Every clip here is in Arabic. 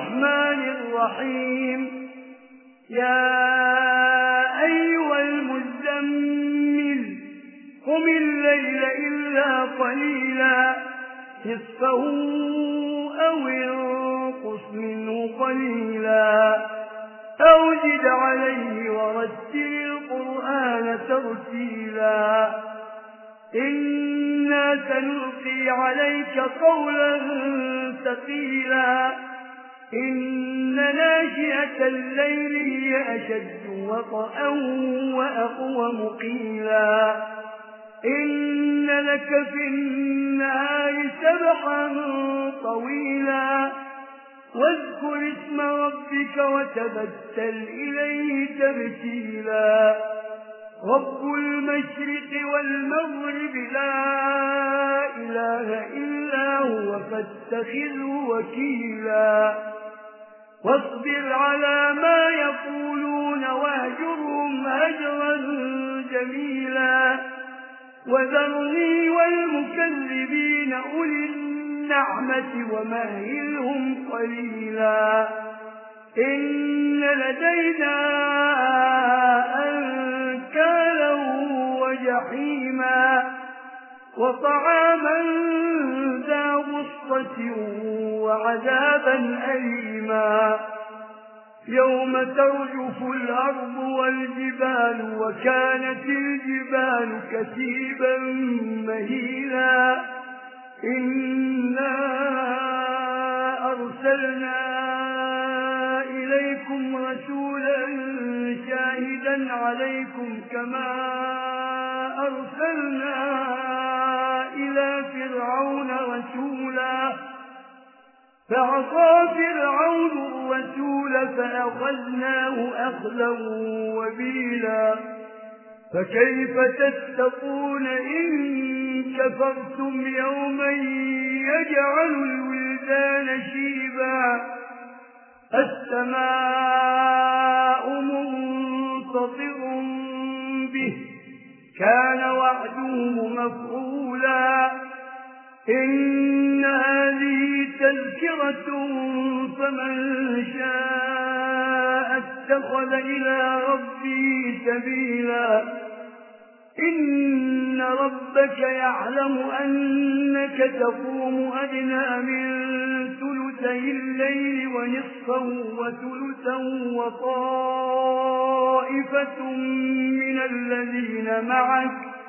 الرحمن الرحيم يا أيها المزمل قم الليل إلا قليلا نصفه أو انقص منه قليلا أو زد عليه ورتل القرآن ترتيلا إنا سنلقي عليك قولا ثقيلا إن ناشئة الليل هي أشد وطئا وأقوم قيلا إن لك في النهار سبحا طويلا واذكر اسم ربك وتبتل إليه تبتيلا رب المشرق والمغرب لا إله إلا هو فاتخذه وكيلا واصبر على ما يقولون واهجرهم هجرا جميلا وذرني والمكذبين أولي النعمة ومهلهم قليلا إن لدينا أنكالا وجحيما وطعاما ذا غصة وعذابا أليما يوم ترجف الأرض والجبال وكانت الجبال كثيبا مهيلا إنا أرسلنا إليكم رسولا شاهدا عليكم كما أرسلنا إلى فرعون رسولا فعصى فرعون الرسول فأخذناه أخذا وبيلا فكيف تتقون إن كفرتم يوما يجعل الولدان شيبا السماء منفطر به كان وعده مفعولا إن هذه تذكرة فمن شاء اتخذ إلى ربه سبيلا إن ربك يعلم أنك تقوم أدنى من ثلثي الليل ونصفه وثلثا وطائفة من الذين معك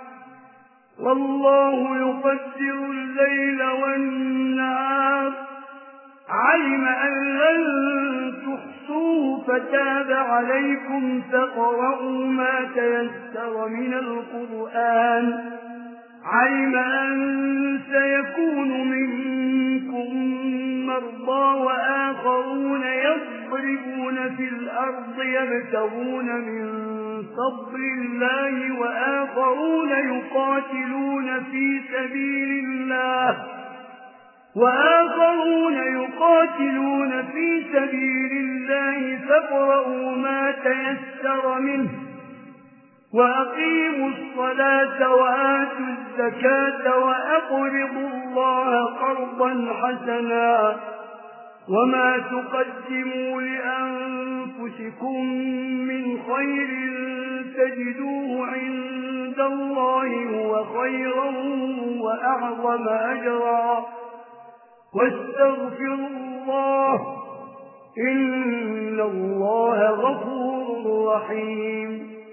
والله يقدر الليل والنهار علم أن لن تحصوه فتاب عليكم فاقرؤوا ما تيسر من القرآن علم أن سيكون منكم مرضى وآخرون يضربون في الأرض يبتغون من فضل الله وآخرون يقاتلون في سبيل الله فاقرؤوا ما تيسر منه وأقيموا الصلاة وآتوا الزكاة وأقرضوا الله قرضا حسنا وما تقدموا لأنفسكم من خير تجدوه عند الله هو خيرا وأعظم أجرا واستغفروا الله إن الله غفور رحيم